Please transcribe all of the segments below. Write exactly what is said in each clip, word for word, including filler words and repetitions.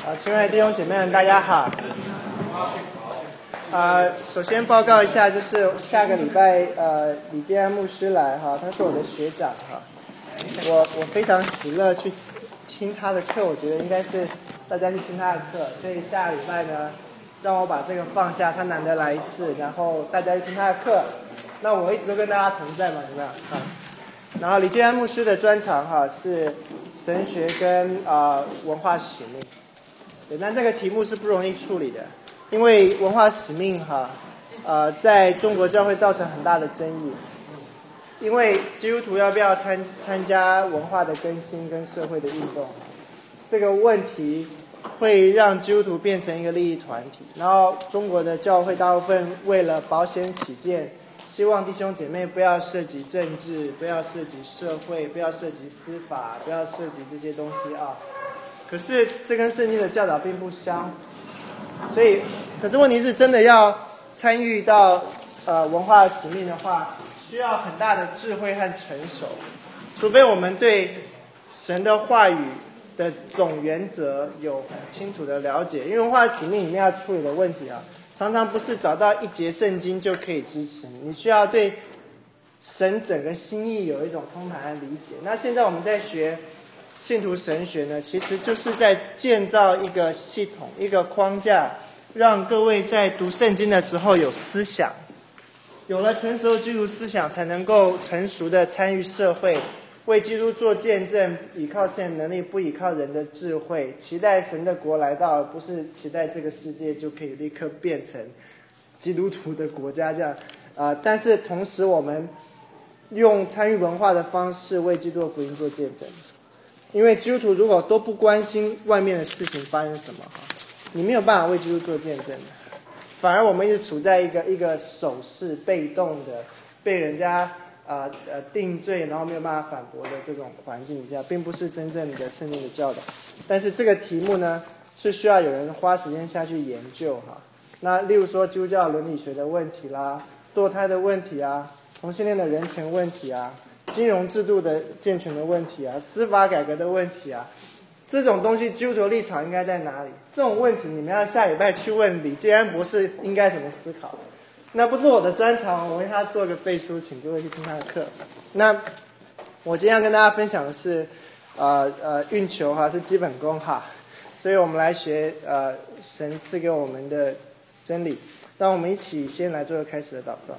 好，亲爱的弟兄姐妹们，大家好。呃，首先报告一下，就是下个礼拜，呃，李建安牧师来哈，他是我的学长哈，我我非常喜乐去听他的课，我觉得应该是大家去听他的课，所以下个礼拜呢，让我把这个放下，他难得来一次，然后大家去听他的课，那我一直都跟大家同在嘛，有没有？啊，然后李建安牧师的专长哈是神学跟啊、呃、文化使命。对，但这个题目是不容易处理的，因为文化使命哈，呃，在中国教会造成很大的争议。因为基督徒要不要参参加文化的更新跟社会的运动，这个问题会让基督徒变成一个利益团体。然后中国的教会大部分为了保险起见，希望弟兄姐妹不要涉及政治，不要涉及社会，不要涉及司法，不要涉及这些东西啊。可是这跟圣经的教导并不相符，所以，可是问题是真的要参与到呃文化使命的话，需要很大的智慧和成熟，除非我们对神的话语的总原则有很清楚的了解。因为文化使命里面要处理的问题啊，常常不是找到一节圣经就可以支持你，你需要对神整个心意有一种通盘的理解。那现在我们在学信徒神学呢，其实就是在建造一个系统，一个框架，让各位在读圣经的时候有思想，有了成熟的基督思想，才能够成熟的参与社会，为基督做见证，依靠神的能力，不依靠人的智慧，期待神的国来到，而不是期待这个世界就可以立刻变成基督徒的国家这样。呃，但是同时我们用参与文化的方式为基督的福音做见证。因为基督徒如果都不关心外面的事情发生什么，你没有办法为基督做见证的。反而我们一直处在一个一个守势被动的，被人家呃呃定罪，然后没有办法反驳的这种环境下，并不是真正的圣经的教导。但是这个题目呢，是需要有人花时间下去研究哈。那例如说基督教伦理学的问题啦，堕胎的问题啊，同性恋的人权问题啊，金融制度的健全的问题啊，司法改革的问题啊，这种东西基督徒立场应该在哪里？这种问题你们要下礼拜去问李建安博士应该怎么思考。那不是我的专长，我为他做个背书，请各位去听他的课。那我今天要跟大家分享的是，呃呃，运球哈是基本功哈，所以我们来学呃神赐给我们的真理。让我们一起先来做个开始的祷告。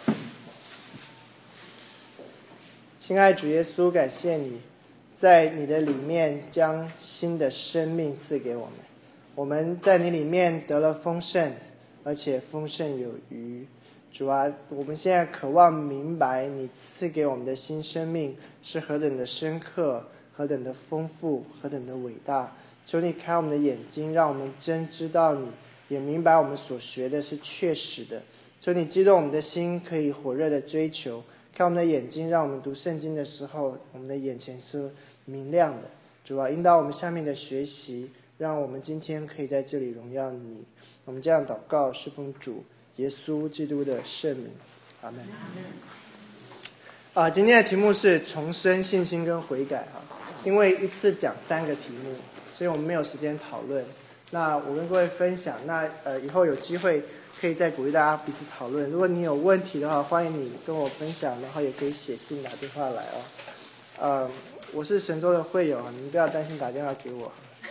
亲爱主耶稣，感谢你在你的里面将新的生命赐给我们，我们在你里面得了丰盛，而且丰盛有余。主啊，我们现在渴望明白你赐给我们的新生命是何等的深刻，何等的丰富，何等的伟大。求你开我们的眼睛，让我们真知道你，也明白我们所学的是确实的。求你激动我们的心，可以火热的追求。看我们的眼睛，让我们读圣经的时候，我们的眼前是明亮的。主啊，引导我们下面的学习，让我们今天可以在这里荣耀你。我们这样祷告，是奉主耶稣基督的圣名，阿们。啊，今天的题目是重生、信心跟悔改啊。因为一次讲三个题目，所以我们没有时间讨论。那我跟各位分享，那呃以后有机会可以再鼓励大家彼此讨论。如果你有问题的话，欢迎你跟我分享，然后也可以写信打电话来哦。呃，我是神州的会友，你们不要担心打电话给我。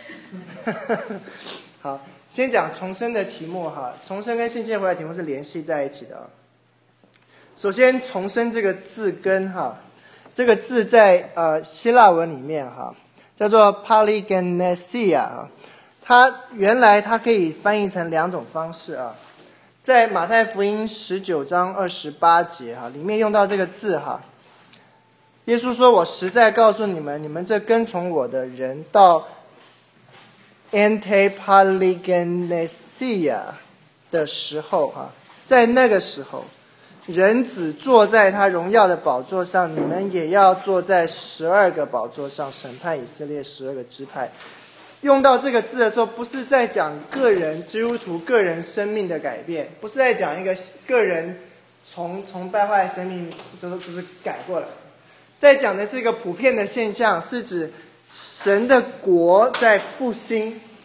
好，先讲重生的题目哈。重生跟信心悔改题目是联系在一起的啊。首先，重生这个字根哈，这个字在呃希腊文里面哈叫做 Palingenesia 啊。它原来它可以翻译成两种方式啊。在马太福音十九章二十八节哈，里面用到这个字哈。耶稣说：“我实在告诉你们，你们这跟从我的人，到 antepalingenesia 的时候哈，在那个时候，人子坐在他荣耀的宝座上，你们也要坐在十二个宝座上，审判以色列十二个支派。”用到这个字的时候，不是在讲个人基督徒个人生命的改变，不是在讲一个个人从从败坏生命就是就是改过来，在讲的是一个普遍的现象，是指神的国在复兴，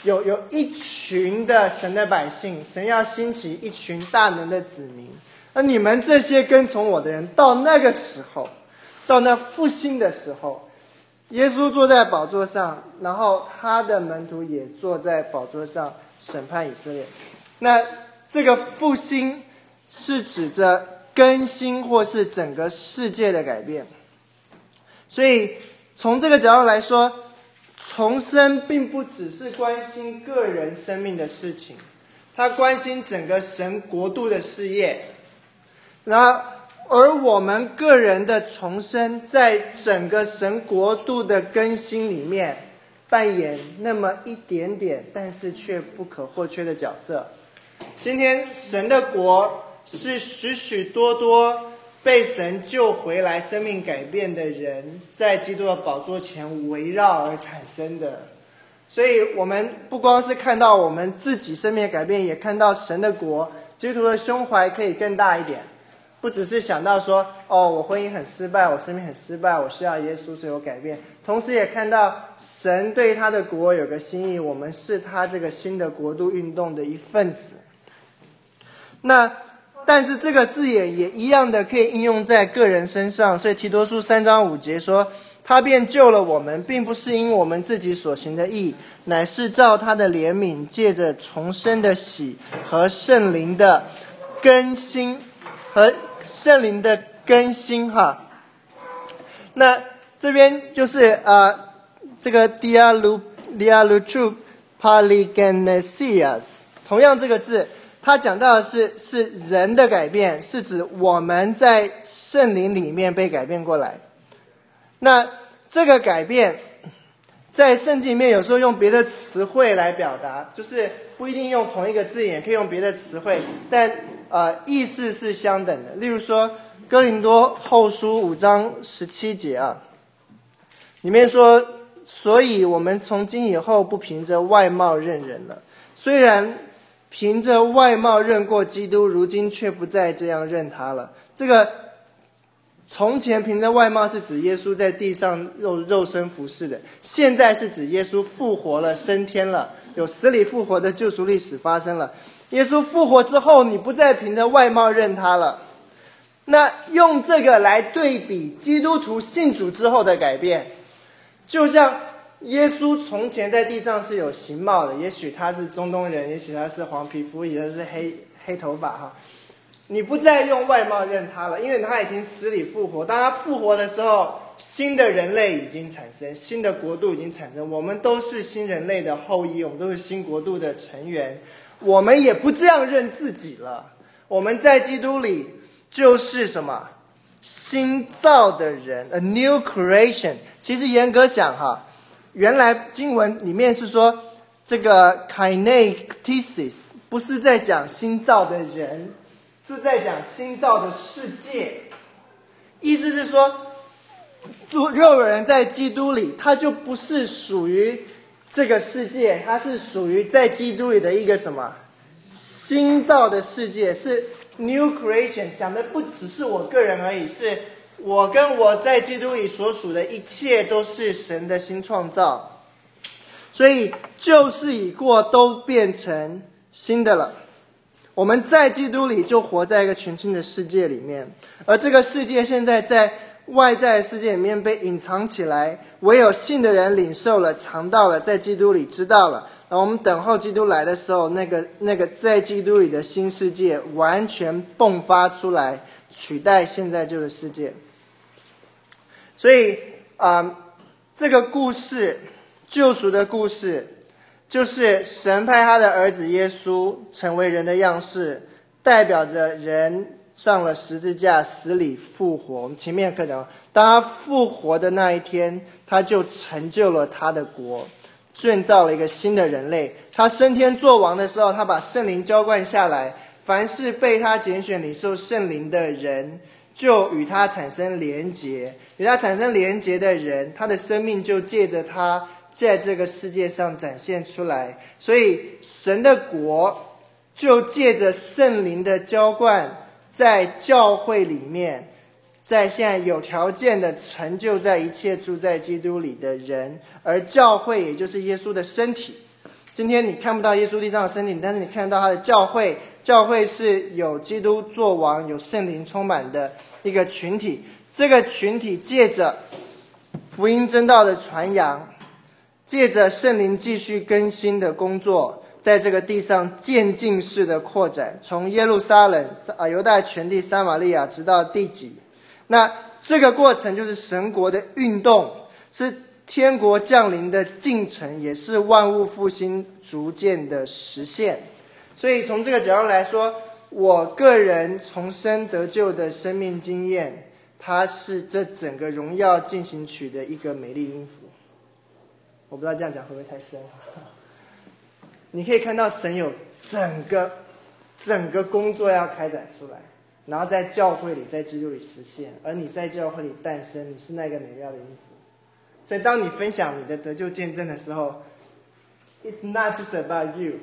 有有一群的神的百姓，神要兴起一群大能的子民。而你们这些跟从我的人，到那个时候，到那复兴的时候，耶稣坐在宝座上，然后他的门徒也坐在宝座上审判以色列。那这个复兴是指着更新或是整个世界的改变。所以从这个角度来说，重生并不只是关心个人生命的事情，它关心整个神国度的事业。然后而我们个人的重生，在整个神国度的更新里面扮演那么一点点，但是却不可或缺的角色。今天神的国是许许多多被神救回来生命改变的人在基督的宝座前围绕而产生的。所以我们不光是看到我们自己生命的改变，也看到神的国，基督徒的胸怀可以更大一点，不只是想到说，哦，我婚姻很失败，我生命很失败，我需要耶稣所有改变，同时也看到神对他的国有个心意，我们是他这个新的国度运动的一份子。那但是这个字眼也一样的可以应用在个人身上，所以提多书三章五节说，他便救了我们，并不是因我们自己所行的义，乃是照他的怜悯，借着重生的喜和圣灵的更新和圣灵的更新哈。那这边就是呃这个 dialu dialutu polygenesias， 同样这个字他讲到的是是人的改变，是指我们在圣灵里面被改变过来。那这个改变在圣经里面有时候用别的词汇来表达，就是不一定用同一个字眼，可以用别的词汇，但呃意思是相等的。例如说哥林多后书五章十七节啊，里面说，所以我们从今以后不凭着外貌认人了，虽然凭着外貌认过基督，如今却不再这样认他了。这个从前凭着外貌是指耶稣在地上 肉, 肉身服侍的，现在是指耶稣复活了，升天了，有死里复活的救赎历史发生了。耶稣复活之后，你不再凭着外貌认他了。那用这个来对比基督徒信主之后的改变，就像耶稣从前在地上是有形貌的，也许他是中东人，也许他是黄皮肤，也许是黑黑头发哈。你不再用外貌认他了，因为他已经死里复活。当他复活的时候，新的人类已经产生，新的国度已经产生，我们都是新人类的后裔，我们都是新国度的成员。我们也不这样认自己了，我们在基督里就是什么？新造的人 ，a new creation。其实严格想哈，原来经文里面是说这个 kinesis 不是在讲新造的人，是在讲新造的世界。意思是说，若有人在基督里，他就不是属于这个世界，他是属于在基督里的一个什么新造的世界，是 new creation。想的不只是我个人而已，是我跟我在基督里所属的一切都是神的新创造。所以旧事已过，都变成新的了。我们在基督里就活在一个全新的世界里面，而这个世界现在在外在世界里面被隐藏起来，唯有信的人领受了，尝到了，在基督里知道了。然后我们等候基督来的时候，那个那个在基督里的新世界完全迸发出来，取代现在这个世界。所以啊、呃，这个故事，救赎的故事，就是神派他的儿子耶稣成为人的样式，代表着人上了十字架，死里复活。我们前面课讲，当他复活的那一天，他就成就了他的国，建造了一个新的人类。他升天作王的时候，他把圣灵浇灌下来，凡是被他拣选领受圣灵的人，就与他产生连结，与他产生连结的人，他的生命就借着他在这个世界上展现出来。所以神的国就借着圣灵的浇灌，在教会里面，在现在有条件的成就在一切住在基督里的人，而教会也就是耶稣的身体， 今天你看不到耶稣地上的身体，但是你看得到他的教会，教会是有基督作王，有圣灵充满的一个群体。这个群体借着福音真道的传扬，借着圣灵继续更新的工作，在这个地上渐进式的扩展，从耶路撒冷、啊犹大全地、撒玛利亚，直到地极。那这个过程就是神国的运动，是天国降临的进程，也是万物复兴逐渐的实现。所以从这个角度来说，我个人重生得救的生命经验，它是这整个荣耀进行曲的一个美丽音符。我不知道这样讲会不会太深。你可以看到神有整个整个工作要开展出来，然后在教会里，在基督里实现，而你在教会里诞生，你是那个美妙的音符。所以当你分享你的得救见证的时候， It's not just about you,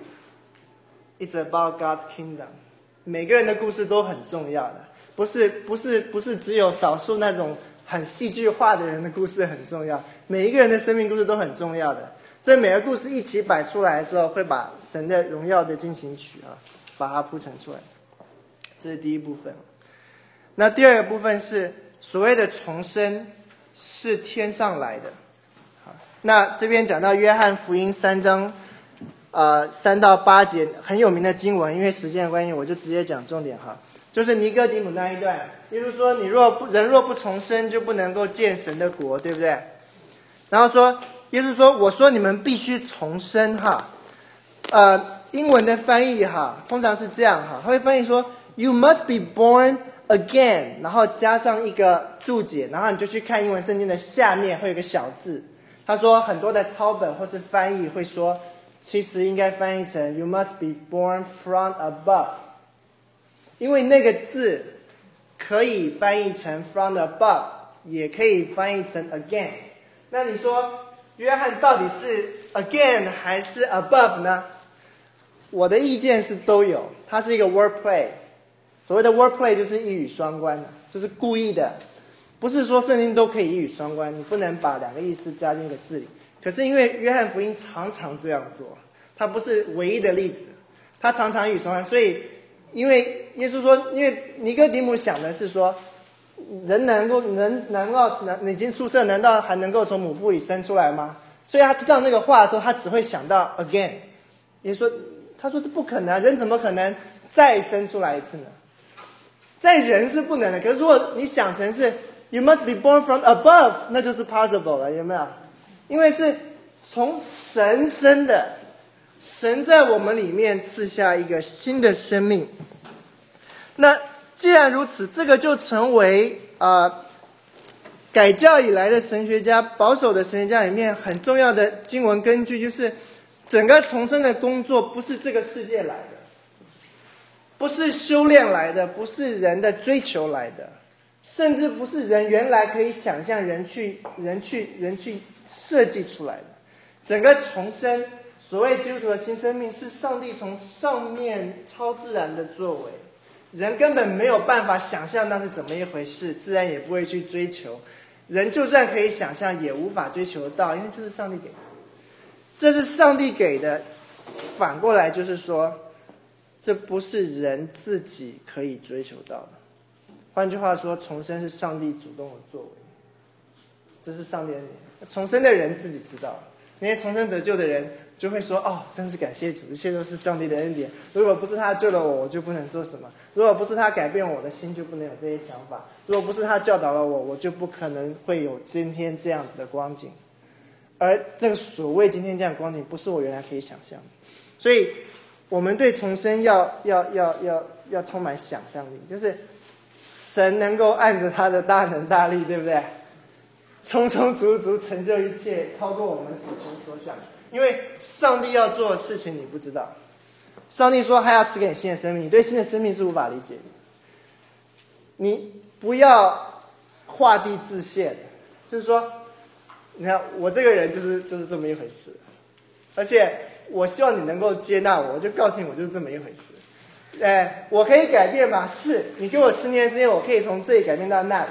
it's about God's kingdom。 每个人的故事都很重要的，不是不是不是只有少数那种很戏剧化的人的故事很重要，每一个人的生命故事都很重要的。这每个故事一起摆出来的时候，会把神的荣耀的进行曲啊，把它铺陈出来。这是第一部分。那第二个部分是所谓的重生，是天上来的。好，那这边讲到约翰福音三章，呃三到八节很有名的经文，因为时间的关系，我就直接讲重点哈，就是尼哥底母那一段，耶稣说：“你若不人若不重生，就不能够见神的国，对不对？”然后说，耶稣说：“我说你们必须重生哈。”呃，英文的翻译哈，通常是这样哈，他会翻译说 ：“You must be born again”， 然后加上一个注解，然后你就去看英文圣经的下面会有一个小字。他说很多的抄本或是翻译会说，其实应该翻译成 “You must be born from above”， 因为那个字可以翻译成 “from above”， 也可以翻译成 “again”。那你说约翰到底是 again 还是 above 呢？我的意见是都有，它是一个 wordplay。所谓的 wordplay 就是一语双关的，就是故意的，不是说圣经都可以一语双关，你不能把两个意思加进一个字里。可是因为约翰福音常常这样做，它不是唯一的例子，它常常一语双关。所以因为耶稣说，因为尼哥底母想的是说，人能够人难道难已经出生，难道还能够从母腹里生出来吗？所以他知道那个话的时候，他只会想到 again。耶稣说，他说这不可能，人怎么可能再生出来一次呢？在人是不能的，可是如果你想成是 you must be born from above， 那就是 possible 了，有没有？因为是从神生的，神在我们里面赐下一个新的生命。那既然如此，这个就成为呃改教以来的神学家、保守的神学家里面很重要的经文根据，就是整个重生的工作不是这个世界来的，不是修炼来的，不是人的追求来的，甚至不是人原来可以想象人去人去人去设计出来的。整个重生，所谓基督徒的新生命，是上帝从上面超自然的作为，人根本没有办法想象那是怎么一回事，自然也不会去追求。人就算可以想象，也无法追求到，因为这是上帝给的。这是上帝给的，反过来就是说，这不是人自己可以追求到的。换句话说，重生是上帝主动的作为，这是上帝的恩典。重生的人自己知道，那些重生得救的人就会说：“哦，真是感谢主，一切都是上帝的恩典。如果不是他救了我，我就不能做什么；如果不是他改变我的心，就不能有这些想法；如果不是他教导了我，我就不可能会有今天这样子的光景。”而这个所谓今天这样的光景，不是我原来可以想象的。所以我们对重生要要要要要充满想象力，就是神能够按着他的大能大力，对不对？充充足足成就一切，超过我们所求所想。因为上帝要做的事情你不知道，上帝说他要赐给你新的生命，你对新的生命是无法理解的。你不要画地自限，就是说，你看我这个人就是就是这么一回事，而且我希望你能够接纳我，我就告诉你我就是这么一回事。哎，我可以改变吗？是，你给我十年时间，我可以从这里改变到那里。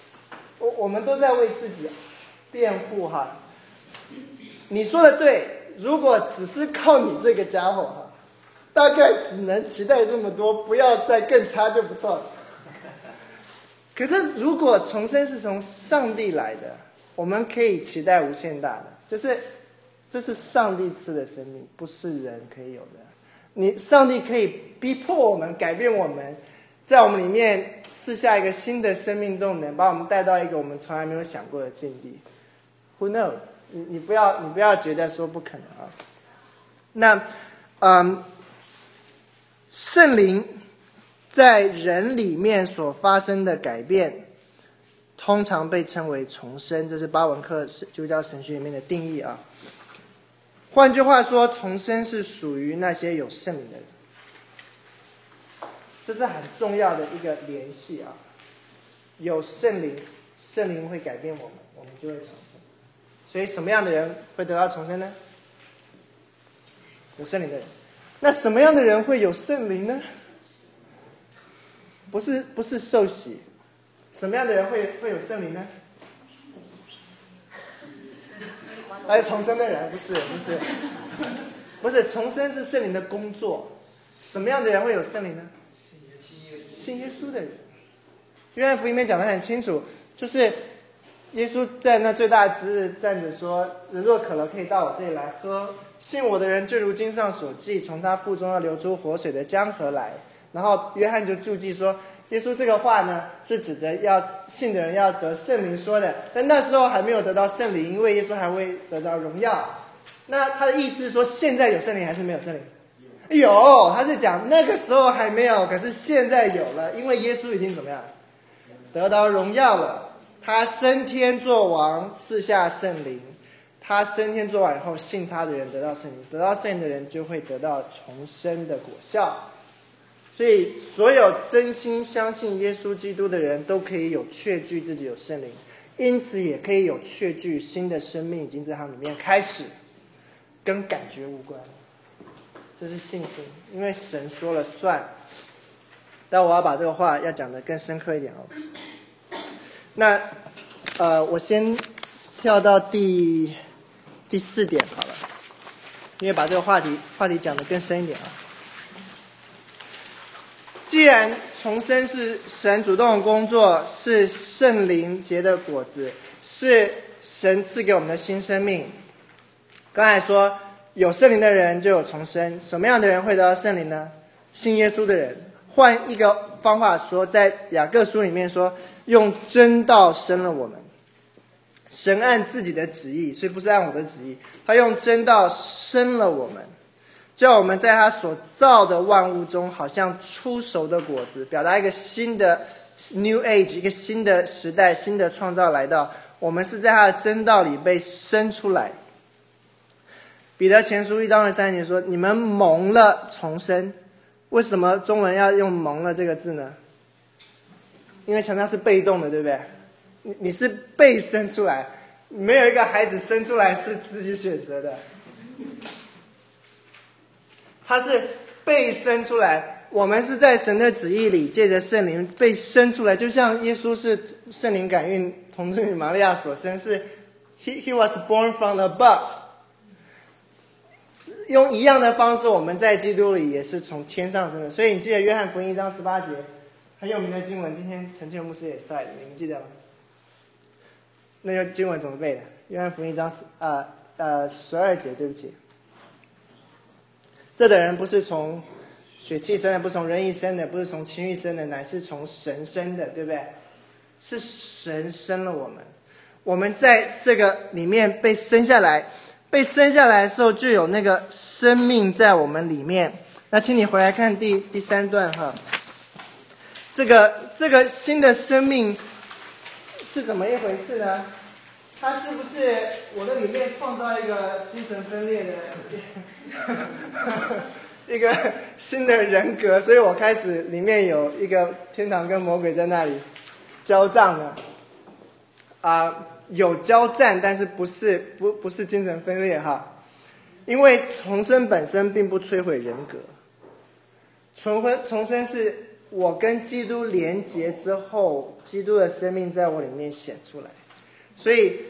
我我们都在为自己辩护哈。你说的对， 如果只是靠你这个家伙哈，大概只能期待这么多，不要再更差就不错了。可是如果重生是从上帝来的，我们可以期待无限大的，就是这是上帝赐的生命，不是人可以有的。你上帝可以逼迫我们，改变我们，在我们里面赐下一个新的生命动能，把我们带到一个我们从来没有想过的境地。Who knows？ 你你不要你不要觉得说不可能啊。那嗯，圣灵在人里面所发生的改变，通常被称为重生，这是巴文克基督教神学里面的定义啊。换句话说，重生是属于那些有圣灵的人，这是很重要的一个联系啊。有圣灵，圣灵会改变我们，我们就会重生。所以什么样的人会得到重生呢？有圣灵的人。那什么样的人会有圣灵呢？不是不是受洗。什么样的人会会有圣灵呢？哎，重生的人不是不是不是重生是圣灵的工作。什么样的人会有圣灵呢？信耶稣的人。约翰福音里面讲得很清楚，就是耶稣在那最大之日站着说：“人若渴了，可以到我这里来喝。信我的人，就如经上所记，从他腹中要流出活水的江河来。”然后约翰就注记说，耶稣这个话呢，是指着要信的人要得圣灵说的。但那时候还没有得到圣灵，因为耶稣还会得到荣耀。那他的意思是说，现在有圣灵还是没有圣灵？有，他是讲那个时候还没有，可是现在有了，因为耶稣已经怎么样？得到荣耀了。他升天作王，赐下圣灵。他升天作王以后，信他的人得到圣灵，得到圣灵的人就会得到重生的果效。所以所有真心相信耶稣基督的人都可以有确据自己有圣灵，因此也可以有确据新的生命已经在他里面开始，跟感觉无关。这是信心，因为神说了算。但我要把这个话要讲得更深刻一点哦。那呃，我先跳到第第四点好了，因为把这个话题话题讲得更深一点啊。既然重生是神主动的工作，是圣灵结的果子，是神赐给我们的新生命。刚才说有圣灵的人就有重生，什么样的人会得到圣灵呢？信耶稣的人。换一个方法说，在雅各书里面说，用真道生了我们。神按自己的旨意，所以不是按我的旨意，他用真道生了我们，叫我们在他所造的万物中好像出熟的果子，表达一个新的 New Age， 一个新的时代，新的创造来到。我们是在他的真道里被生出来。彼得前书一章二三节说，你们蒙了重生。为什么中文要用蒙了这个字呢？因为强调是被动的，对不对？你你是被生出来，没有一个孩子生出来是自己选择的，他是被生出来。我们是在神的旨意里，借着圣灵被生出来，就像耶稣是圣灵感孕童贞女玛利亚所生，是 he, he was born from above。用一样的方式，我们在基督里也是从天上生的。所以你记得约翰福音一章十八节很有名的经文，今天陈建牧师也晒了，你们记得吗？那个经文怎么背的？约翰福音一章呃呃十二节，对不起。这等人不是从血气生的，不是从人意生的，不是从情欲生的，乃是从神生的，对不对？是神生了我们，我们在这个里面被生下来。被生下来的时候就有那个生命在我们里面。那请你回来看第第三段哈，这个这个新的生命是怎么一回事呢？它是不是我的里面创造一个精神分裂的一个新的人格，所以我开始里面有一个天堂跟魔鬼在那里交战了啊？呃有交战，但是不是不不是精神分裂哈，因为重生本身并不摧毁人格，重生重生是我跟基督连结之后，基督的生命在我里面显出来，所以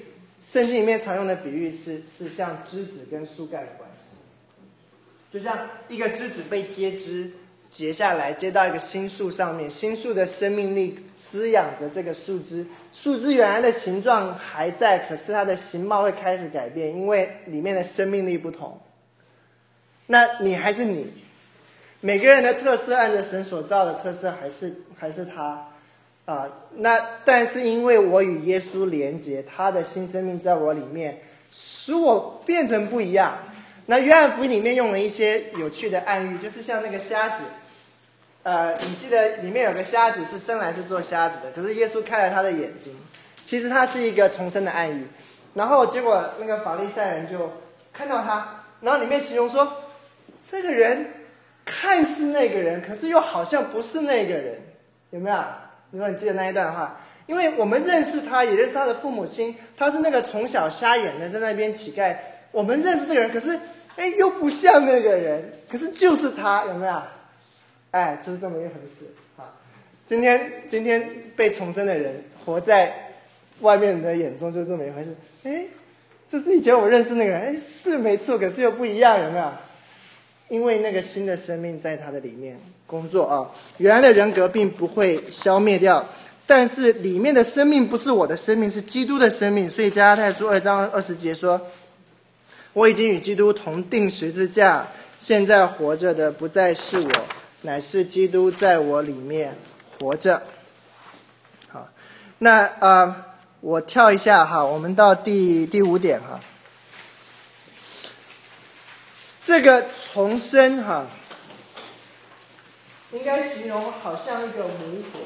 圣经里面常用的比喻是是像枝子跟树干的关系，就像一个枝子被接枝结下来，接到一个新树上面，新树的生命力滋养着这个树枝，树枝原来的形状还在，可是它的形貌会开始改变，因为里面的生命力不同。那你还是你，每个人的特色按着神所造的特色还是还是他啊。那但是因为我与耶稣连结，他的新生命在我里面，使我变成不一样。那约翰福音里面用了一些有趣的暗喻，就是像那个瞎子，呃，你记得里面有个瞎子是生来是做瞎子的，可是耶稣开了他的眼睛，其实他是一个重生的暗喻。然后结果那个法利赛人就看到他，然后里面形容说，这个人看似那个人，可是又好像不是那个人，有没有？如果你记得那一段话，因为我们认识他，也认识他的父母亲，他是那个从小瞎眼的，在那边乞丐。我们认识这个人，可是哎又不像那个人，可是就是他，有没有？哎，就是这么一回事啊。今天今天被重生的人，活在外面人的眼中就是这么一回事。哎，这是以前我认识那个人，哎是没错，可是又不一样，有没有？因为那个新的生命在他的里面工作啊，原来的人格并不会消灭掉，但是里面的生命不是我的生命，是基督的生命。所以加拉太书二章二十节说，我已经与基督同定十字架，现在活着的不再是我，乃是基督在我里面活着。好，那呃，我跳一下哈，我们到第第五点哈。这个重生哈，应该形容好像一个母火。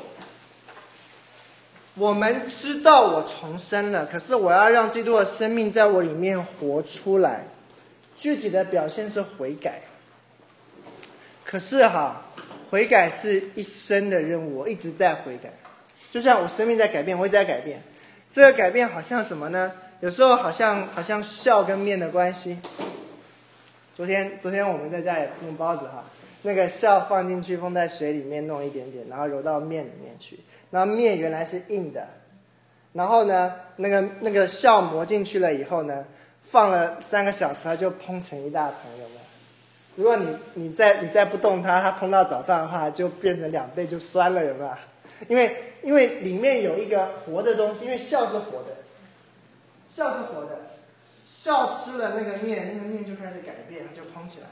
我们知道我重生了，可是我要让基督的生命在我里面活出来。具体的表现是悔改。可是哈，悔改是一生的任务，我一直在悔改。就像我生命在改变，我一直在改变。这个改变好像什么呢？有时候好像好像笑跟面的关系。昨天昨天我们在家也弄包子哈，那个酵放进去，放在水里面弄一点点，然后揉到面里面去。然后面原来是硬的，然后呢，那个那个酵磨进去了以后呢，放了三个小时，它就蓬成一大团，有没有？如果你你再你再不动它，它蓬到早上的话，就变成两倍就酸了，有没有？因为因为里面有一个活的东西，因为酵是活的，酵是活的。酵吃了那个面，那个面就开始改变，它就蓬起来。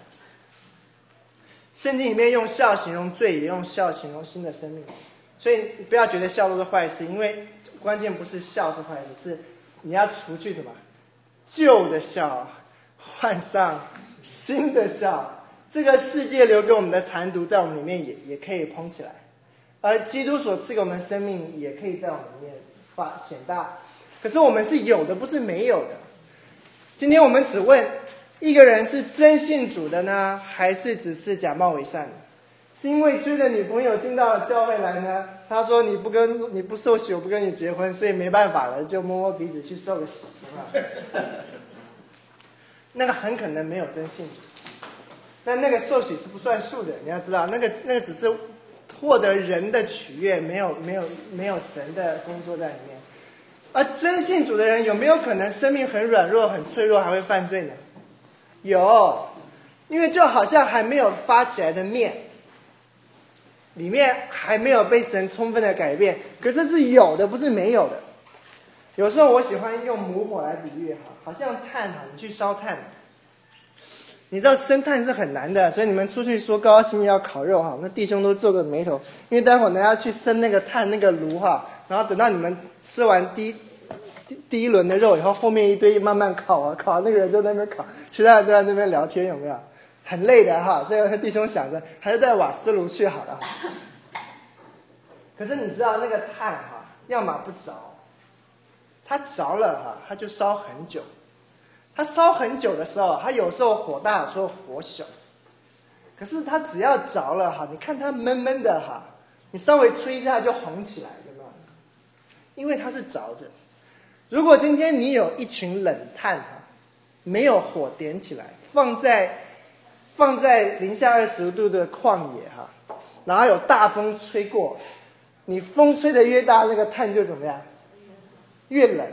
圣经里面用酵形容罪，也用酵形容新的生命。所以不要觉得酵都是坏事，因为关键不是酵是坏事，是你要除去什么？旧的酵，换上新的酵。这个世界留给我们的残毒，在我们里面也也可以蓬起来，而基督所赐给我们的生命，也可以在我们里面发显大。可是我们是有的，不是没有的。今天我们只问一个人是真信主的呢，还是只是假冒伪善的？是因为追着女朋友进到教会来呢？他说你不跟你不受洗，我不跟你结婚，所以没办法了，就摸摸鼻子去受个洗，那个很可能没有真信主。那那个受洗是不算数的，你要知道，那个那个只是获得人的取悦，没有没有没有神的工作在里面。而真信主的人有没有可能生命很软弱、很脆弱，还会犯罪呢？有，因为就好像还没有发起来的面，里面还没有被神充分的改变，可是是有的，不是没有的。有时候我喜欢用母火来比喻哈，好像炭哈，你去烧炭，你知道生炭是很难的，所以你们出去说高兴要烤肉哈，那弟兄都皱个眉头，因为待会儿呢要去生那个炭那个炉哈，然后等到你们吃完第一第第一轮的肉以后，后面一堆慢慢烤啊烤，那个人就在那边烤，其他人都在那边聊天，有没有？很累的哈，所以弟兄想着还是带瓦斯炉去好了。可是你知道那个炭哈，要么不着，它着了哈，它就烧很久。它烧很久的时候，它有时候火大，有时候火小。可是它只要着了哈，你看它闷闷的哈，你稍微吹一下就红起来，有没有？因为它是着着。如果今天你有一群冷炭哈，没有火点起来，放在放在零下二十度的旷野哈，然后有大风吹过，你风吹得越大，那个炭就怎么样？越冷，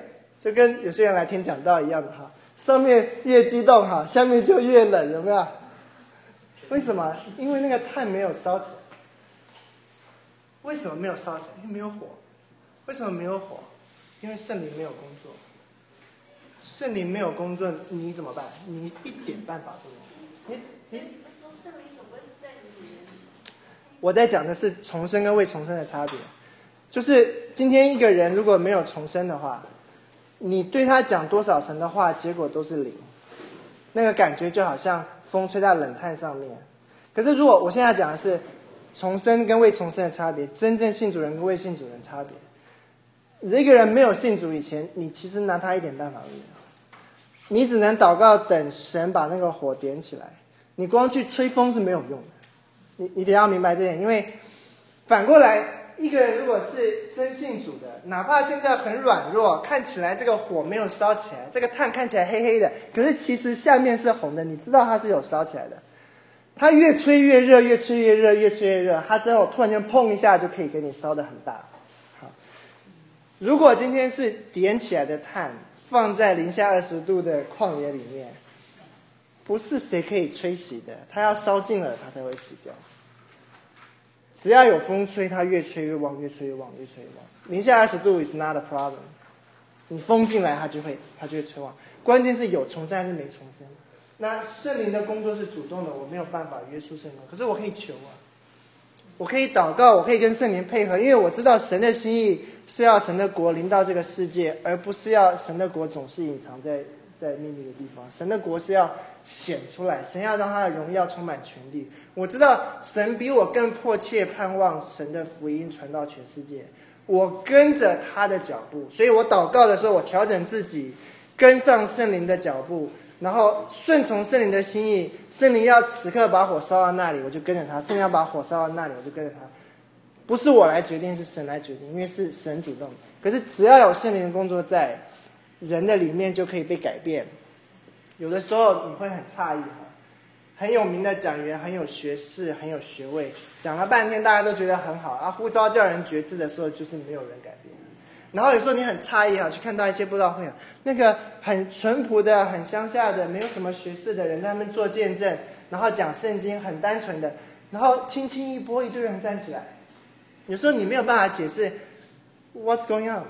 就跟有些人来听讲道一样的哈，上面越激动哈，下面就越冷，有没有？为什么？因为那个炭没有烧起来。为什么没有烧起来？因为没有火。为什么没有火？因为圣灵没有工作。圣灵没有工作，你怎么办？你一点办法都没有。你你说圣灵总归是在里面。我在讲的是重生跟未重生的差别。就是今天一个人如果没有重生的话，你对他讲多少神的话，结果都是零。那个感觉就好像风吹在冷炭上面。可是如果我现在讲的是重生跟未重生的差别，真正信主人跟未信主人的差别。一个人没有信主以前，你其实拿他一点办法都没有。你只能祷告，等神把那个火点起来。你光去吹风是没有用的。你你得要明白这点，因为反过来，一个人如果是真信主的，哪怕现在很软弱，看起来这个火没有烧起来，这个炭看起来黑黑的，可是其实下面是红的，你知道它是有烧起来的。它越吹越热，越吹越热，越吹越热，它之后突然间碰一下就可以给你烧得很大。好，如果今天是点起来的炭，放在零下二十度的旷野里面，不是谁可以吹熄的，它要烧尽了它才会熄掉。只要有风吹，它越吹越旺，越吹越旺，越吹越旺。零下二十度 is not a problem， 你风进来它就会它就会吹旺。关键是有重生还是没重生。那圣灵的工作是主动的，我没有办法约束圣灵，可是我可以求啊，我可以祷告，我可以跟圣灵配合，因为我知道神的心意是要神的国临到这个世界，而不是要神的国总是隐藏在在秘密的地方。神的国是要显出来，神要让他的荣耀充满全地。我知道神比我更迫切盼望神的福音传到全世界，我跟着他的脚步，所以我祷告的时候，我调整自己，跟上圣灵的脚步，然后顺从圣灵的心意。圣灵要此刻把火烧到那里，我就跟着他；圣灵要把火烧到那里，我就跟着他。不是我来决定，是神来决定，因为是神主动。可是只要有圣灵的工作在人的里面，就可以被改变。有的时候你会很诧异，很有名的讲员，很有学识，很有学位，讲了半天大家都觉得很好啊，呼召叫人决志的时候，就是没有人改变。然后有时候你很诧异哈，去看到一些布道会，那个很淳朴的、很乡下的、没有什么学识的人在那边做见证，然后讲圣经，很单纯的，然后轻轻一拨，一堆人站起来。有时候你没有办法解释 what's going on，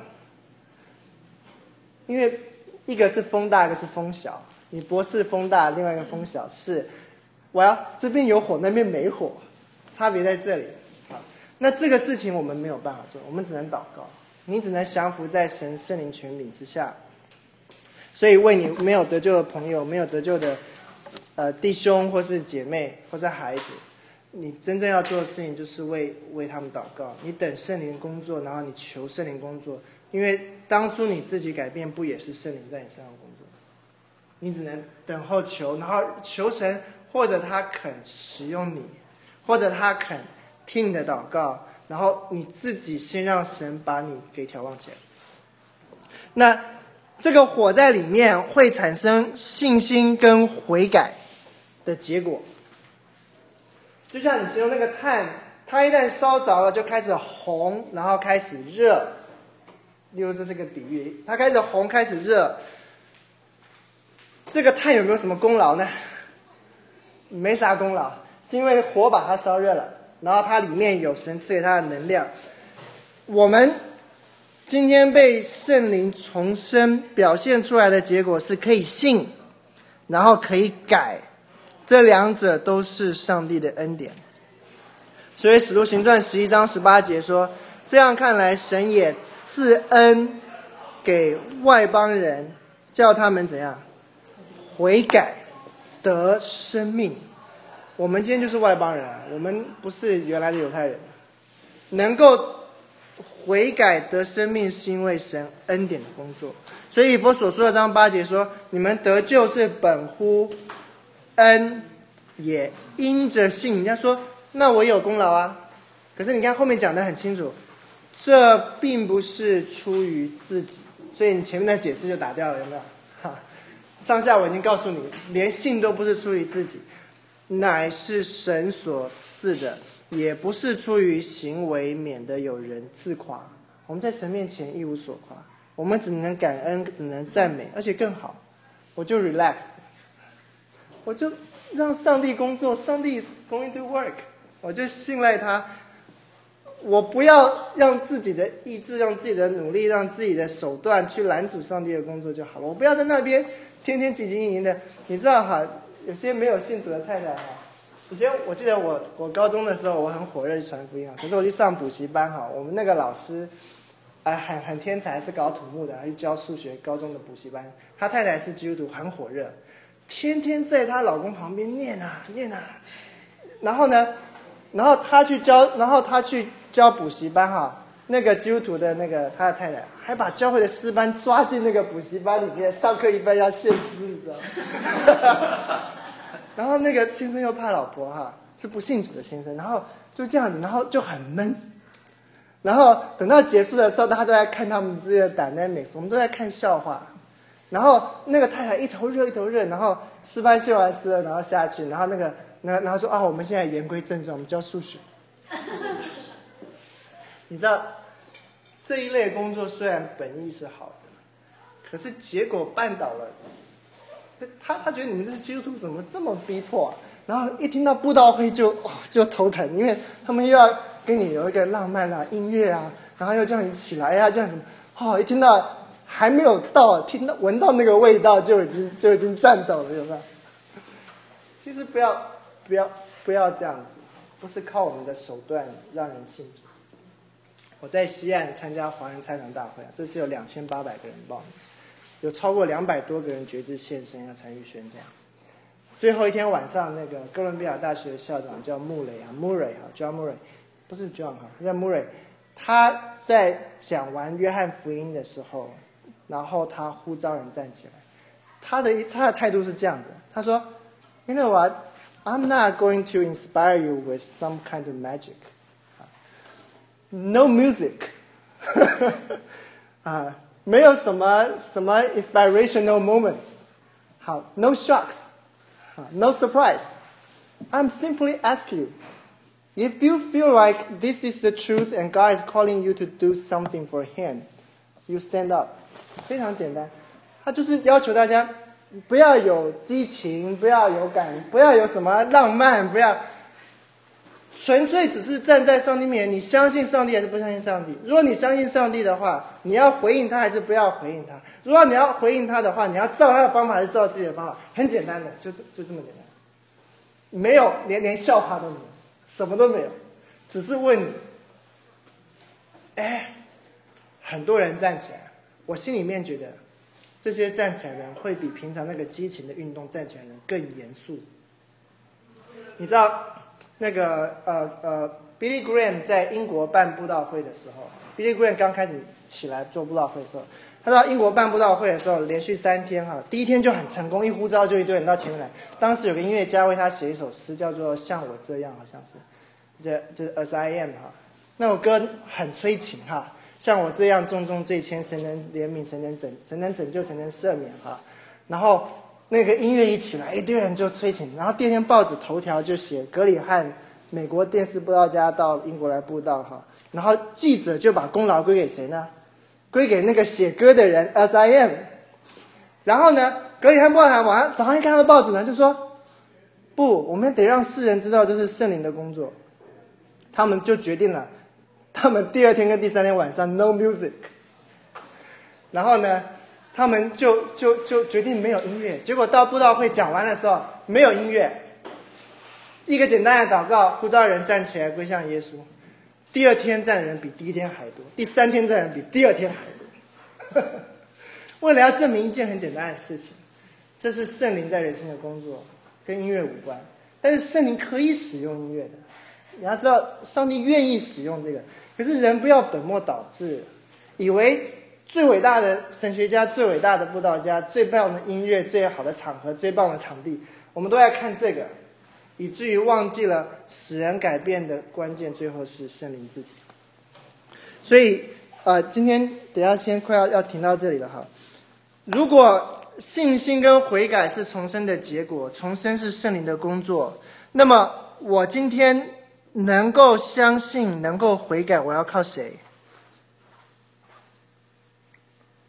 因为一个是风大，一个是风小。你博士风大，另外一个风小，是我要这边有火，那边没火，差别在这里。好，那这个事情我们没有办法做，我们只能祷告。你只能降服在神圣灵权柄之下。所以为你没有得救的朋友，没有得救的呃弟兄或是姐妹或是孩子，你真正要做的事情就是为为他们祷告。你等圣灵工作，然后你求圣灵工作，因为当初你自己改变，不也是圣灵在你身上工作？你只能等候求，然后求神，或者他肯使用你，或者他肯听你的祷告，然后你自己先让神把你给眺望起来。那这个火在里面会产生信心跟悔改的结果。就像你形容那个炭，它一旦烧着了就开始红，然后开始热。例如这是个比喻，它开始红开始热，这个炭有没有什么功劳呢？没啥功劳，是因为火把它烧热了，然后它里面有神赐给它的能量。我们今天被圣灵重生表现出来的结果是可以信，然后可以改，这两者都是上帝的恩典。所以使徒行传十一章十八节说，这样看来神也赐恩给外邦人，叫他们怎样悔改得生命。我们今天就是外邦人啊，我们不是原来的犹太人。能够悔改得生命是因为神恩典的工作。所以以弗所书二章八节说，你们得救是本乎恩，也因着信。人家说那我有功劳啊，可是你看后面讲得很清楚，这并不是出于自己。所以你前面的解释就打掉了，有没有？哈，上下我已经告诉你，连信都不是出于自己，乃是神所赐的，也不是出于行为，免得有人自夸。我们在神面前一无所夸， 我们只能感恩，只能赞美，而且更好，我就 relax， 我就让上帝工作，上帝 is going to work， 我就信赖他。我不要让自己的意志，让自己的努力，让自己的手段去拦阻上帝的工作就好了。我不要在那边天天汲汲营营的。你知道哈，有些没有信主的太太哈，以前我记得我我高中的时候，我很火热去传福音啊。可是我去上补习班哈，我们那个老师，啊很很天才，是搞土木的，还去教数学，高中的补习班。他太太是基督徒，很火热，天天在她老公旁边念啊念啊，然后呢，然后他去教，然后他去教补习班哈，那个基督徒的那个他的太太还把教会的诗班抓进那个补习班里面，上课一般要献诗，你知道吗？然后那个先生又怕老婆哈，是不信主的先生，然后就这样子，然后就很闷。然后等到结束的时候，大家都在看他们之间的 dynamics， 我们都在看笑话。然后那个太太一头热一头热，然后诗班献完诗了，然后下去，然后那个那然后说啊，我们现在言归正传，我们教数学。你知道这一类工作虽然本意是好的，可是结果绊倒了。他他觉得你们这些基督徒怎么这么逼迫啊？然后一听到布道会就哇就头疼，因为他们又要跟你有一个浪漫啊音乐啊，然后又叫你起来啊，这样子，哦，一听到还没有到，听到闻到那个味道就已经就已经颤抖了，有没有？其实不要不要不要这样子，不是靠我们的手段让人信主。我在西岸参加华人菜场大会啊，这次有两千八百个人报名，有超过两百多个人决志献身要参与宣讲。最后一天晚上，那个哥伦比亚大学的校长叫穆雷啊 ，Murray 哈 ，John Murray， 不是 John 哈，叫 Murray。他在讲完约翰福音的时候，然后他呼召人站起来，他的他的态度是这样子，他说 ：“You know what? I'm not going to inspire you with some kind of magic. No music. 啊，没有什么什么 inspirational moments. 好 ，no shocks. No surprise. I'm simply asking you, if you feel like this is the truth and God is calling you to do something for Him, you stand up. 非常简单，他就是要求大家不要有激情，不要有感，不要有什么浪漫，不要纯粹只是站在上帝面前，你相信上帝还是不相信上帝？如果你相信上帝的话，你要回应他还是不要回应他？如果你要回应他的话，你要照他的方法还是照自己的方法？很简单的，就这就这么简单，没有连连笑话都没有，什么都没有，只是问你，哎，很多人站起来，我心里面觉得，这些站起来的人会比平常那个激情的运动站起来的人更严肃。你知道？那个呃呃 ，Billy Graham 在英国办布道会的时候 ，Billy Graham 刚开始起来做布道会的时候，他到英国办布道会的时候，连续三天哈，第一天就很成功，一呼召就一堆人到前面来。当时有个音乐家为他写一首诗，叫做《像我这样》，好像是，这这 As I Am 哈，那首歌很催情哈，像我这样重重罪愆，神能怜悯，神能拯，神能拯救，神能赦免哈，然后。那个音乐一起来，一堆人就催情，然后第二天报纸头条就写格里汉美国电视布道家到英国来布道哈，然后记者就把功劳归给谁呢？归给那个写歌的人 S I M。然后呢，格里汉布道家晚上早上一看到报纸呢，就说不，我们得让世人知道这是圣灵的工作。他们就决定了，他们第二天跟第三天晚上 no music。然后呢？他们就就就决定没有音乐，结果到布道会讲完的时候没有音乐，一个简单的祷告，呼召人站起来归向耶稣。第二天站的人比第一天还多，第三天站的人比第二天还多。为了要证明一件很简单的事情，这是圣灵在人生的工作，跟音乐无关。但是圣灵可以使用音乐的，你要知道，上帝愿意使用这个。可是人不要本末倒置，以为最伟大的神学家、最伟大的布道家、最棒的音乐、最好的场合、最棒的场地，我们都在看这个，以至于忘记了使人改变的关键，最后是圣灵自己。所以，呃，今天等一下先快要要停到这里了哈。如果信心跟悔改是重生的结果，重生是圣灵的工作，那么我今天能够相信、能够悔改，我要靠谁？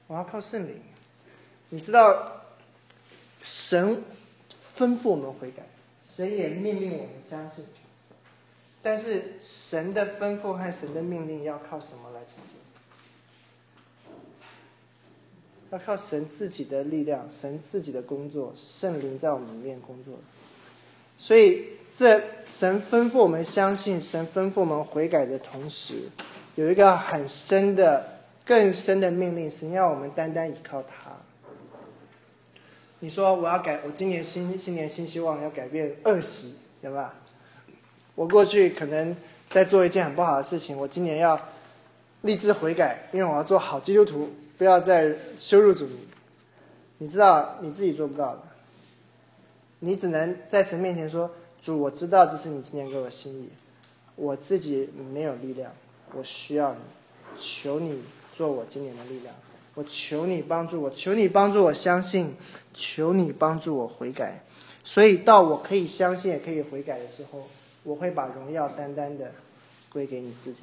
我要靠圣灵。你知道，神吩咐我们悔改，神也命令我们相信。但是神的吩咐和神的命令要靠什么来成就？要靠神自己的力量，神自己的工作，圣灵在我们里面工作。所以这神吩咐我们相信，神吩咐我们悔改的同时，有一个很深的更深的命令，神要我们单单依靠他。你说我要改，我今年新新年新希望要改变恶习，对吧？我过去可能在做一件很不好的事情，我今年要立志悔改，因为我要做好基督徒，不要再羞辱主你。你知道你自己做不到的，你只能在神面前说：主，我知道这是你今年给我的心意，我自己没有力量，我需要你，求你做我今年的力量，我求你帮助我，求你帮助我相信，求你帮助我悔改。所以到我可以相信也可以悔改的时候，我会把荣耀单单的归给你自己。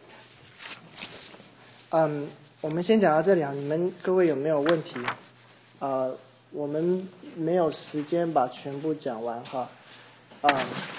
嗯，我们先讲到这里啊，你们各位有没有问题？呃，我们没有时间把全部讲完哈。嗯，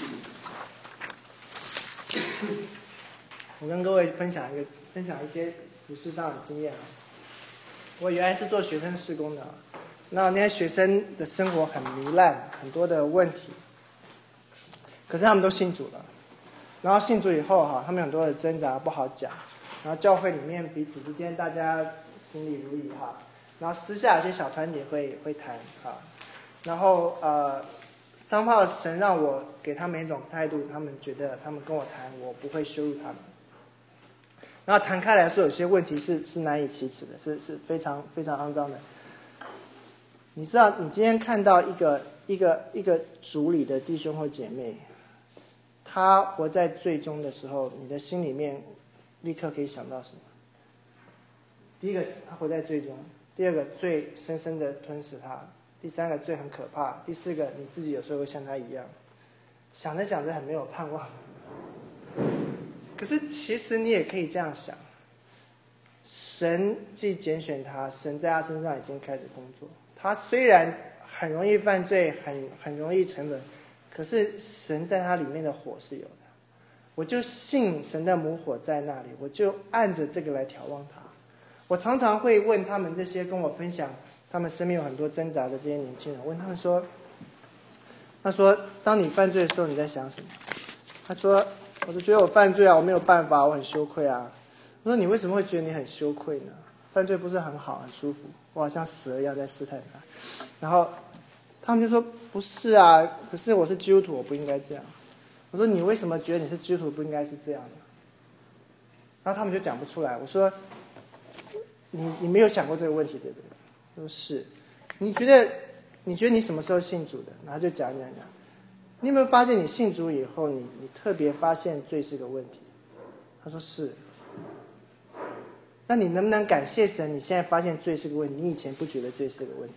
我跟各位分享一个分享一些服事上的经验啊。我原来是做学生事工的，那那些学生的生活很糜烂，很多的问题。可是他们都信主了，然后信主以后哈，他们很多的挣扎不好讲，然后教会里面彼此之间大家心里如一哈，然后私下有些小团体会会谈哈，然后呃，三炮神让我给他们一种态度，他们觉得他们跟我谈，我不会羞辱他们。然后谈开来说，有些问题是是难以启齿的，是是非常非常肮脏的。你知道，你今天看到一个一个一个主里的弟兄或姐妹，他活在罪中的时候，你的心里面立刻可以想到什么？第一个，他活在罪中；第二个，罪深深的吞噬他；第三个，罪很可怕；第四个，你自己有时候会像他一样，想着想着很没有盼望。可是其实你也可以这样想，神既拣选他，神在他身上已经开始工作。他虽然很容易犯罪，很很容易沉沦，可是神在他里面的火是有的。我就信神的母火在那里，我就按着这个来眺望他。我常常会问他们这些跟我分享他们生命有很多挣扎的这些年轻人，问他们说，他说当你犯罪的时候你在想什么？他说，我就觉得我犯罪啊，我没有办法，我很羞愧啊。我说，你为什么会觉得你很羞愧呢？犯罪不是很好很舒服，我好像蛇一样在试探他。然后他们就说，不是啊，可是我是基督徒，我不应该这样。我说，你为什么觉得你是基督徒不应该是这样的？然后他们就讲不出来。我说，你你没有想过这个问题对不对？他说是。你觉得你觉得你什么时候信主的？然后就讲讲讲。你有没有发现你信主以后，你你特别发现罪是个问题？他说是。那你能不能感谢神？你现在发现罪是个问题，你以前不觉得罪是个问题？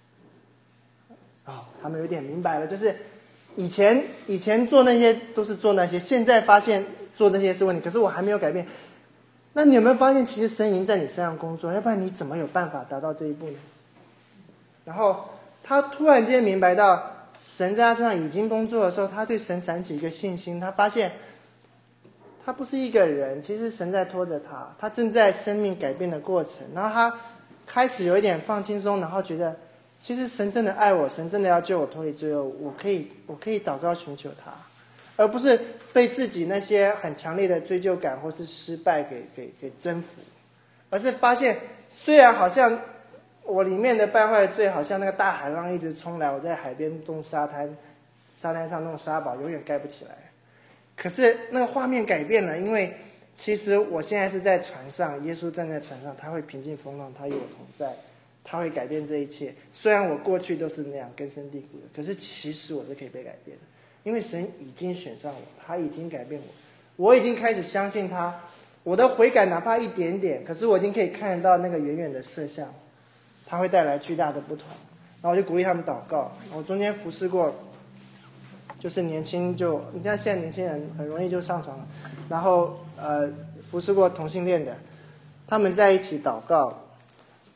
哦，他们有点明白了，就是以前以前做那些都是做那些，现在发现做那些是问题，可是我还没有改变。那你有没有发现，其实神已经在你身上工作？要不然你怎么有办法达到这一步呢？然后他突然间明白到，神在他身上已经工作的时候，他对神产起一个信心，他发现他不是一个人，其实神在拖着他，他正在生命改变的过程。然后他开始有一点放轻松，然后觉得其实神真的爱我，神真的要救我脱离罪恶，我可以我可以祷告寻求他，而不是被自己那些很强烈的追究感或是失败给给给征服，而是发现虽然好像我里面的败坏罪好像那个大海浪一直冲来，我在海边弄沙滩，沙滩上弄沙堡永远盖不起来。可是那个画面改变了，因为其实我现在是在船上，耶稣站在船上，他会平静风浪，他与我同在，他会改变这一切。虽然我过去都是那样根深蒂固的，可是其实我是可以被改变的，因为神已经选上我，他已经改变我，我已经开始相信他。我的悔改哪怕一点点，可是我已经可以看得到那个远远的色相，它会带来巨大的不同。然后我就鼓励他们祷告。我中间服侍过，就是年轻就你看现在年轻人很容易就上床了，然后呃服侍过同性恋的，他们在一起祷告，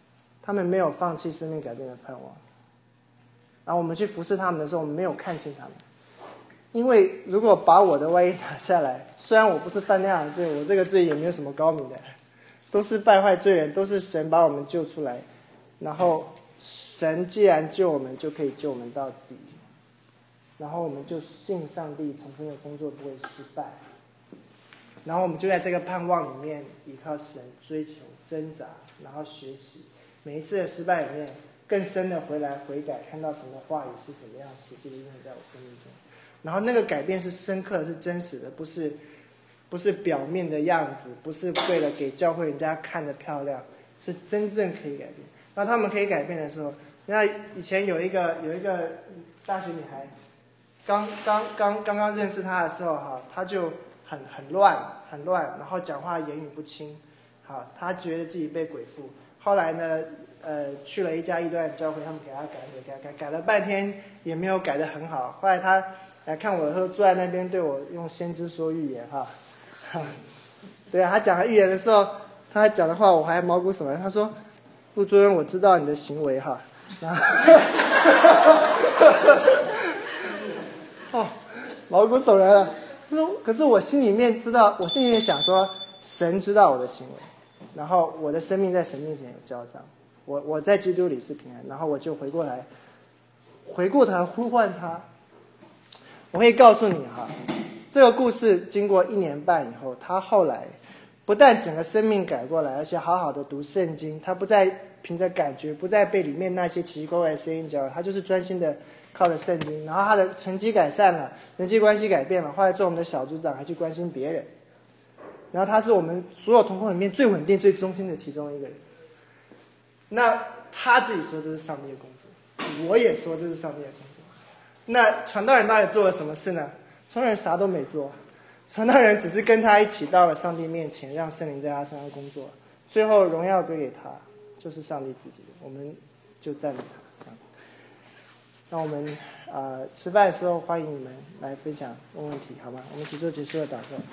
他们没有放弃生命改变的盼望。然后我们去服侍他们的时候，我们没有看清他们。因为如果把我的外衣拿下来，虽然我不是犯那样的罪，我这个罪也没有什么高明的，都是败坏罪人，都是神把我们救出来，然后神既然救我们，就可以救我们到底，然后我们就信上帝重生的工作不会失败，然后我们就在这个盼望里面依靠神追求挣扎，然后学习每一次的失败里面更深的回来悔改，看到神的话语是怎么样实际的应用在我生命中，然后那个改变是深刻的，是真实的，不是不是表面的样子，不是为了给教会人家看得漂亮，是真正可以改变。那他们可以改变的时候，那以前有一个有一个大学女孩，刚刚刚刚刚认识她的时候哈，她就很很乱很乱，然后讲话言语不清，好，她觉得自己被鬼附。后来呢，呃，去了一家异端教会，他们给她改改改改了半天也没有改得很好。后来她来看我的时候，坐在那边对我用先知说预言哈，对啊，他讲预言的时候，他讲的话我还毛骨悚然。他说：“陆主任，我知道你的行为哈。”哦，毛骨悚然了。他说：“可是我心里面知道，我心里面想说，神知道我的行为，然后我的生命在神面前有交账，我我在基督里是平安，然后我就回过来，回过头呼唤他。”我可以告诉你哈，这个故事经过一年半以后，他后来不但整个生命改过来，而且好好的读圣经，他不再凭着感觉，不再被里面那些奇奇怪怪的声音搅扰，他就是专心的靠着圣经，然后他的成绩改善了，人际关系改变了，后来做我们的小组长，还去关心别人，然后他是我们所有同工里面最稳定最忠心的其中一个人。那他自己说这是上帝的工作，我也说这是上帝的工作。那传道人到底做了什么事呢？传道人啥都没做，传道人只是跟他一起到了上帝面前，让圣灵在他身上工作，最后荣耀归给他，就是上帝自己的，我们就赞美他。这样子，那我们呃吃饭的时候欢迎你们来分享问问题，好吗？我们一起做结束的祷告。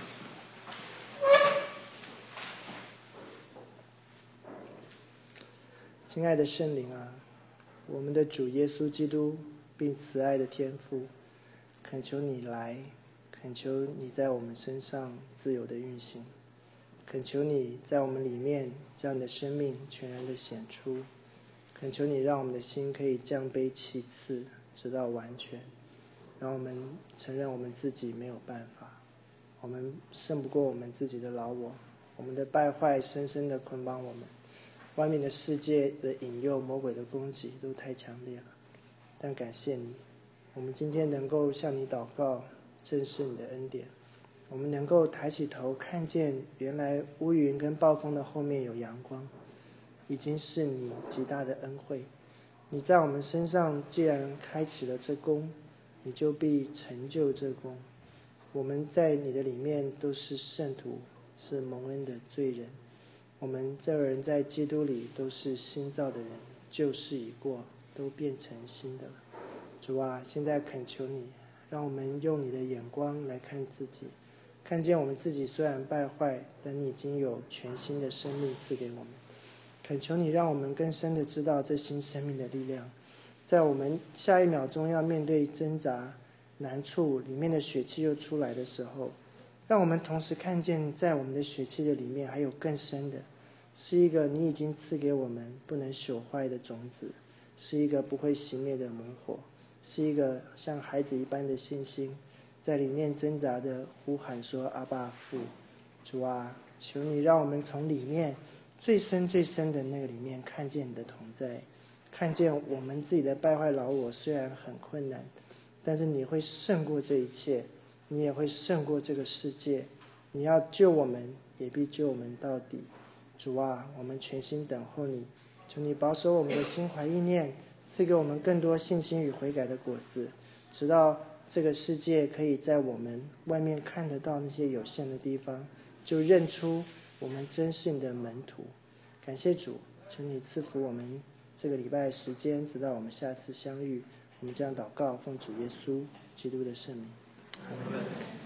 亲爱的圣灵啊，我们的主耶稣基督并慈爱的天父，恳求你来，恳求你在我们身上自由的运行，恳求你在我们里面将你的生命全然的显出，恳求你让我们的心可以降卑弃次，直到完全，让我们承认我们自己没有办法，我们胜不过我们自己的老我，我们的败坏深深的捆绑我们，外面的世界的引诱，魔鬼的攻击都太强烈了。但感谢你，我们今天能够向你祷告，正是你的恩典。我们能够抬起头看见原来乌云跟暴风的后面有阳光，已经是你极大的恩惠。你在我们身上既然开启了这功，你就必成就这功。我们在你的里面都是圣徒，是蒙恩的罪人。我们这人在基督里都是新造的人，旧事已过，都变成新的了。主啊，现在恳求你，让我们用你的眼光来看自己，看见我们自己虽然败坏，但你已经有全新的生命赐给我们。恳求你让我们更深的知道这新生命的力量，在我们下一秒钟要面对挣扎难处，里面的血气又出来的时候，让我们同时看见在我们的血气的里面还有更深的，是一个你已经赐给我们不能朽坏的种子，是一个不会熄灭的猛火，是一个像孩子一般的信心，在里面挣扎的呼喊说阿爸父。主啊，求你让我们从里面最深最深的那个里面看见你的同在，看见我们自己的败坏老我虽然很困难，但是你会胜过这一切，你也会胜过这个世界，你要救我们也必救我们到底。主啊，我们全心等候你，求你保守我们的心怀意念，赐给我们更多信心与悔改的果子，直到这个世界可以在我们外面看得到那些有限的地方，就认出我们真是你的门徒。感谢主，求你赐福我们这个礼拜的时间，直到我们下次相遇。我们这样祷告，奉主耶稣基督的圣名。阿们。